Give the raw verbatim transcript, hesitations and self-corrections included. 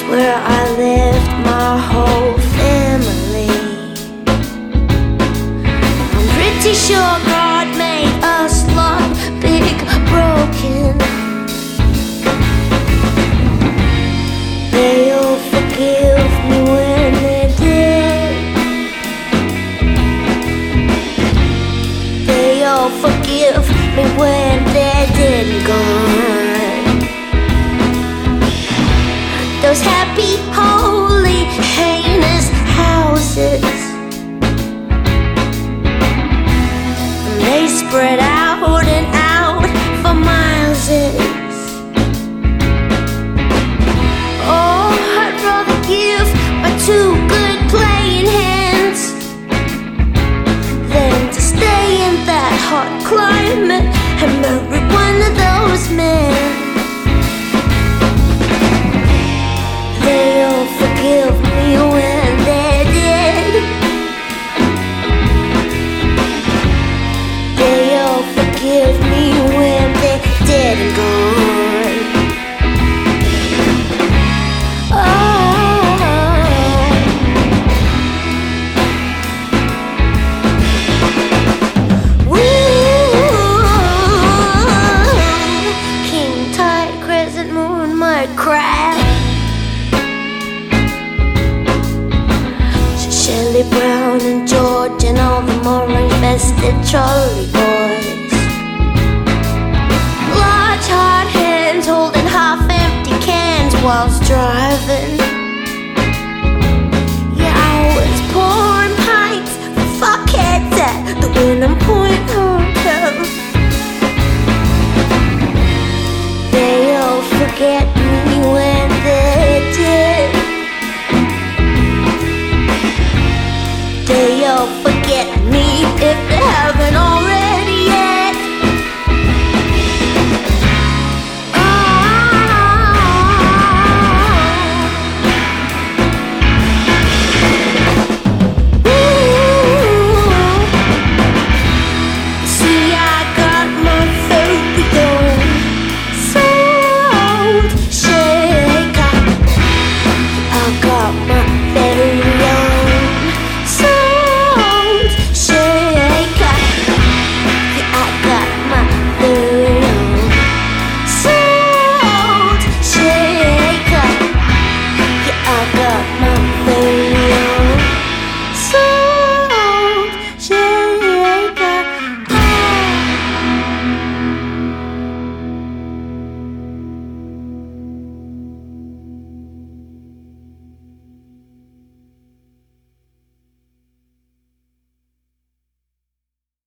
where I left my whole family. I'm pretty sure God made us love big broken. They'll forgive me when they did. They'll forgive me when they're dead and gone. Those happy, holy, heinous houses, they spread out and out for miles. Oh, I'd rather give my two good playing hands than to stay in that hot climate and marry one of those men. They'll forgive me when they're dead. They'll forgive me when they're dead and gone. Oh, Ooh, King Tide, Crescent Moon, my crab. Shelley Brown and George and all the orange-vested trolley boys. Large hard hands holding half-empty cans whilst driving. Yeah, I was pouring pints for fuckheads at the Wyndham Point Hotel.